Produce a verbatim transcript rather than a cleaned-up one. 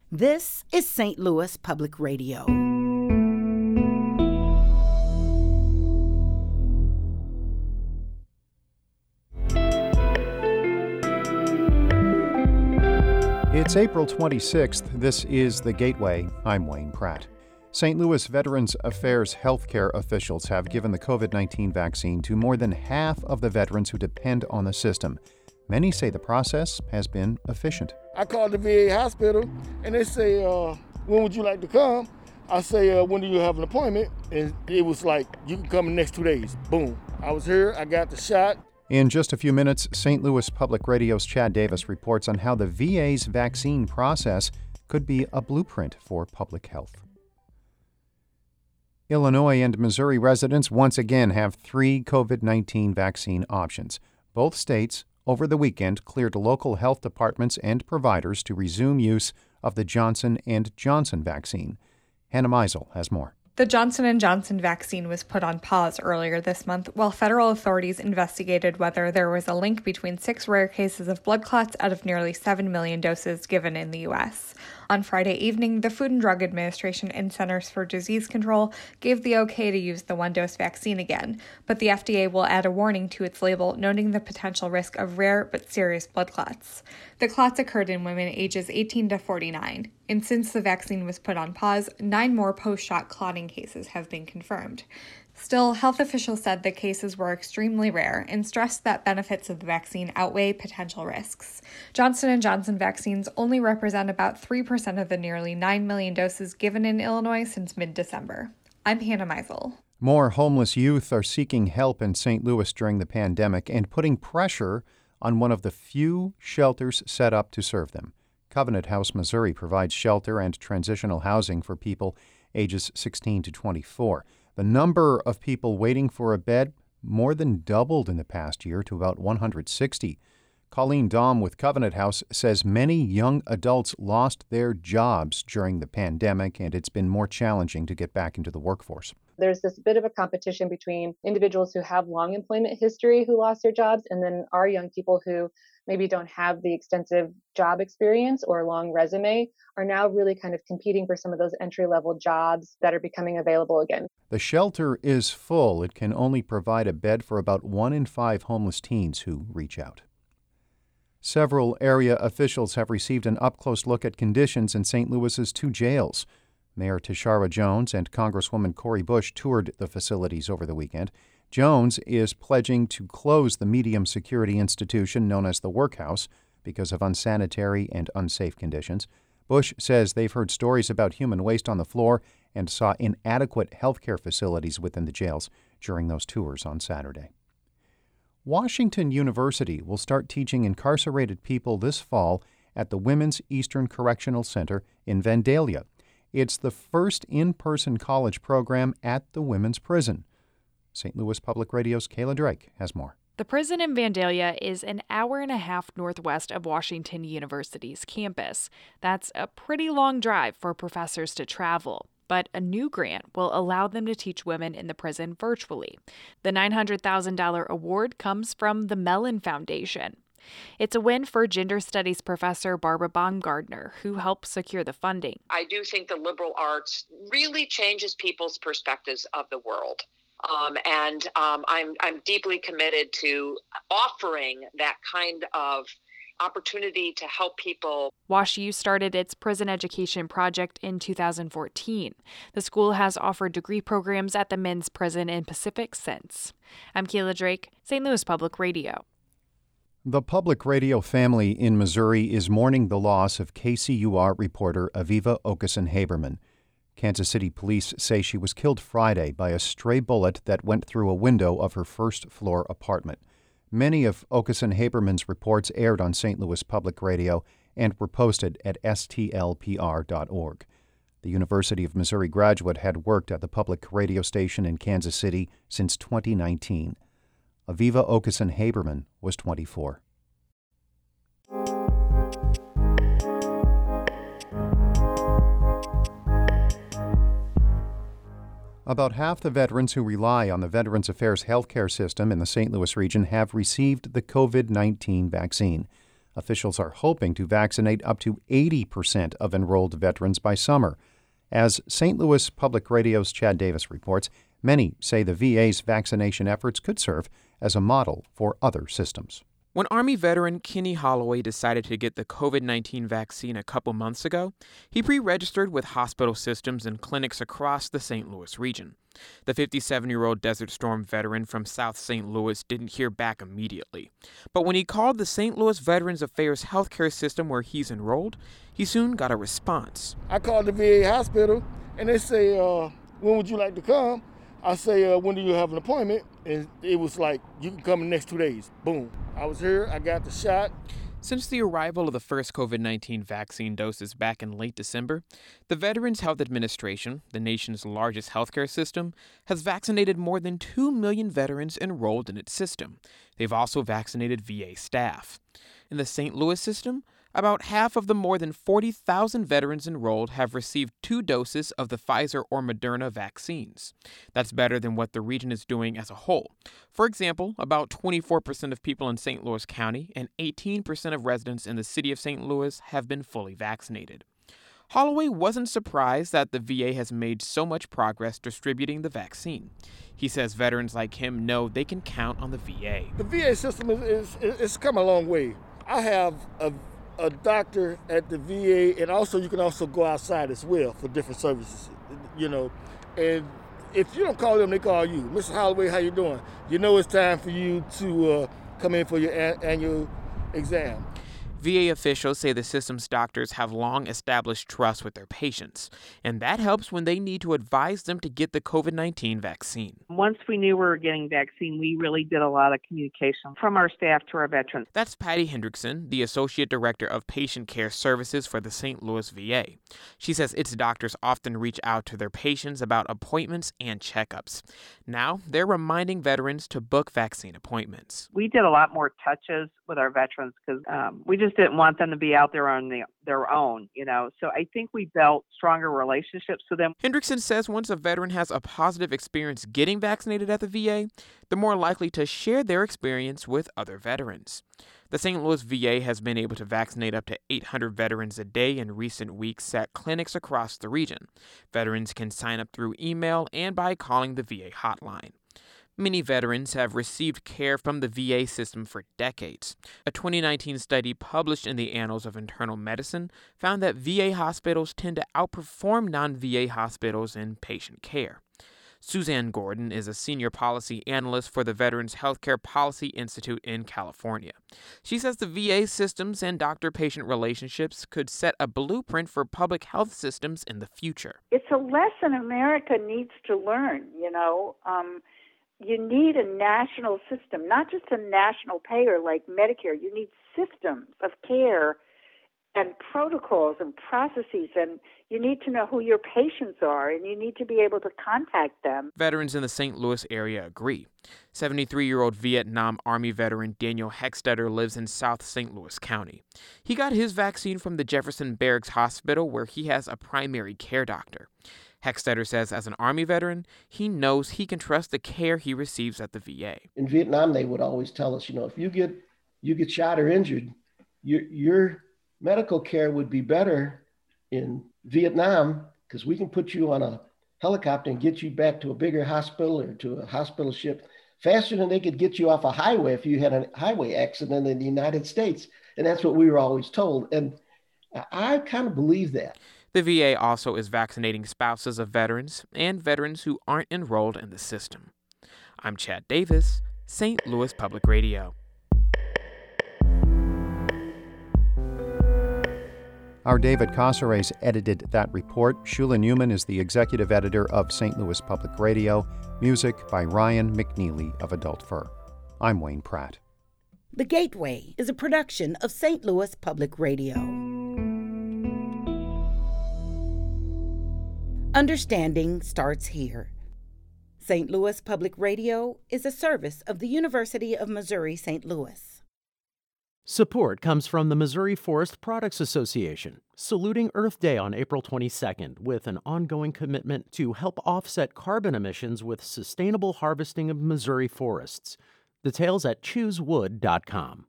This is Saint Louis Public Radio. It's April twenty-sixth. This is The Gateway. I'm Wayne Pratt. Saint Louis Veterans Affairs healthcare officials have given the covid nineteen vaccine to more than half of the veterans who depend on the system. Many say the process has been efficient. I called the V A hospital and they say, uh, when would you like to come? I say, uh, when do you have an appointment? And it was like, you can come in the next two days. Boom. I was here, I got the shot. In just a few minutes, Saint Louis Public Radio's Chad Davis reports on how the V A's vaccine process could be a blueprint for public health. Illinois and Missouri residents once again have three covid nineteen vaccine options. Both states, over the weekend, cleared local health departments and providers to resume use of the Johnson and Johnson vaccine. Hannah Meisel has more. The Johnson and Johnson vaccine was put on pause earlier this month while federal authorities investigated whether there was a link between six rare cases of blood clots out of nearly seven million doses given in the U S. On Friday evening, the Food and Drug Administration and Centers for Disease Control gave the okay to use the one-dose vaccine again, but the F D A will add a warning to its label noting the potential risk of rare but serious blood clots. The clots occurred in women ages eighteen to forty-nine, and since the vaccine was put on pause, nine more post-shot clotting cases have been confirmed. Still, health officials said the cases were extremely rare and stressed that benefits of the vaccine outweigh potential risks. Johnson and Johnson vaccines only represent about three percent of the nearly nine million doses given in Illinois since mid-December. I'm Hannah Meisel. More homeless youth are seeking help in Saint Louis during the pandemic and putting pressure on one of the few shelters set up to serve them. Covenant House, Missouri provides shelter and transitional housing for people ages sixteen to twenty-four. The number of people waiting for a bed more than doubled in the past year to about one hundred sixty. Colleen Dahm with Covenant House says many young adults lost their jobs during the pandemic, and it's been more challenging to get back into the workforce. There's this bit of a competition between individuals who have long employment history who lost their jobs and then our young people who maybe don't have the extensive job experience or long resume are now really kind of competing for some of those entry-level jobs that are becoming available again. The shelter is full. It can only provide a bed for about one in five homeless teens who reach out. Several area officials have received an up-close look at conditions in Saint Louis's two jails. Mayor Tashara Jones and Congresswoman Cori Bush toured the facilities over the weekend. Jones is pledging to close the medium security institution known as the Workhouse because of unsanitary and unsafe conditions. Bush says they've heard stories about human waste on the floor and saw inadequate healthcare facilities within the jails during those tours on Saturday. Washington University will start teaching incarcerated people this fall at the Women's Eastern Correctional Center in Vandalia. It's the first in-person college program at the women's prison. Saint Louis Public Radio's Kayla Drake has more. The prison in Vandalia is an hour and a half northwest of Washington University's campus. That's a pretty long drive for professors to travel, but a new grant will allow them to teach women in the prison virtually. The nine hundred thousand dollars award comes from the Mellon Foundation. It's a win for gender studies professor Barbara Baumgardner, who helped secure the funding. I do think the liberal arts really changes people's perspectives of the world. Um, and um, I'm I'm deeply committed to offering that kind of opportunity to help people. WashU started its prison education project in two thousand fourteen. The school has offered degree programs at the men's prison in Pacific since. I'm Kayla Drake, Saint Louis Public Radio. The public radio family in Missouri is mourning the loss of K C U R reporter Aviva Okeson-Haberman. Kansas City police say she was killed Friday by a stray bullet that went through a window of her first-floor apartment. Many of Okeson-Haberman's reports aired on Saint Louis Public Radio and were posted at S T L P R dot org. The University of Missouri graduate had worked at the public radio station in Kansas City since twenty nineteen. Aviva Okeson-Haberman was twenty-four. About half the veterans who rely on the Veterans Affairs healthcare system in the Saint Louis region have received the covid nineteen vaccine. Officials are hoping to vaccinate up to eighty percent of enrolled veterans by summer. As Saint Louis Public Radio's Chad Davis reports, many say the V A's vaccination efforts could serve as a model for other systems. When Army veteran Kenny Holloway decided to get the covid nineteen vaccine a couple months ago, he pre-registered with hospital systems and clinics across the Saint Louis region. The fifty-seven-year-old Desert Storm veteran from South Saint Louis didn't hear back immediately. But when he called the Saint Louis Veterans Affairs healthcare system where he's enrolled, he soon got a response. I called the V A hospital, and they say, uh, when would you like to come? I say, uh, when do you have an appointment? And it was like, you can come in the next two days. Boom. I was here. I got the shot. Since the arrival of the first covid nineteen vaccine doses back in late December, the Veterans Health Administration, the nation's largest healthcare system, has vaccinated more than two million veterans enrolled in its system. They've also vaccinated V A staff. In the Saint Louis system, about half of the more than forty thousand veterans enrolled have received two doses of the Pfizer or Moderna vaccines. That's better than what the region is doing as a whole. For example, about twenty-four percent of people in Saint Louis County and eighteen percent of residents in the city of Saint Louis have been fully vaccinated. Holloway wasn't surprised that the V A has made so much progress distributing the vaccine. He says veterans like him know they can count on the V A. The V A system is, is, is come a long way. I have a a doctor at the V A, and also you can also go outside as well for different services, you know. And if you don't call them, they call you. Mister Holloway, how you doing? You know it's time for you to uh, come in for your a- annual exam. V A officials say the system's doctors have long established trust with their patients, and that helps when they need to advise them to get the covid nineteen vaccine. Once we knew we were getting vaccine, we really did a lot of communication from our staff to our veterans. That's Patty Hendrickson, the Associate Director of Patient Care Services for the Saint Louis V A. She says its doctors often reach out to their patients about appointments and checkups. Now, they're reminding veterans to book vaccine appointments. We did a lot more touches with our veterans because um, we just didn't want them to be out there on the, their own, you know. So I think we built stronger relationships with them. Hendrickson says once a veteran has a positive experience getting vaccinated at the V A, they're more likely to share their experience with other veterans. The Saint Louis V A has been able to vaccinate up to eight hundred veterans a day in recent weeks at clinics across the region. Veterans can sign up through email and by calling the V A hotline. Many veterans have received care from the V A system for decades. A twenty nineteen study published in the Annals of Internal Medicine found that V A hospitals tend to outperform non-V A hospitals in patient care. Suzanne Gordon is a senior policy analyst for the Veterans Healthcare Policy Institute in California. She says the V A systems and doctor-patient relationships could set a blueprint for public health systems in the future. It's a lesson America needs to learn, you know. Um, You need a national system, not just a national payer like Medicare. You need systems of care and protocols and processes, and you need to know who your patients are, and you need to be able to contact them. Veterans in the Saint Louis area agree. seventy-three-year-old Vietnam Army veteran Daniel Heckstetter lives in South Saint Louis County. He got his vaccine from the Jefferson Barracks Hospital, where he has a primary care doctor. Heckstetter says as an Army veteran, he knows he can trust the care he receives at the V A. In Vietnam, they would always tell us, you know, if you get you get shot or injured, your, your medical care would be better in Vietnam because we can put you on a helicopter and get you back to a bigger hospital or to a hospital ship faster than they could get you off a highway if you had a highway accident in the United States. And that's what we were always told. And I kind of believe that. The V A also is vaccinating spouses of veterans and veterans who aren't enrolled in the system. I'm Chad Davis, Saint Louis Public Radio. Our David Casares edited that report. Shula Newman is the executive editor of Saint Louis Public Radio. Music by Ryan McNeely of Adult Fur. I'm Wayne Pratt. The Gateway is a production of Saint Louis Public Radio. Understanding starts here. Saint Louis Public Radio is a service of the University of Missouri Saint Louis. Support comes from the Missouri Forest Products Association, saluting Earth Day on April twenty-second with an ongoing commitment to help offset carbon emissions with sustainable harvesting of Missouri forests. Details at choose wood dot com.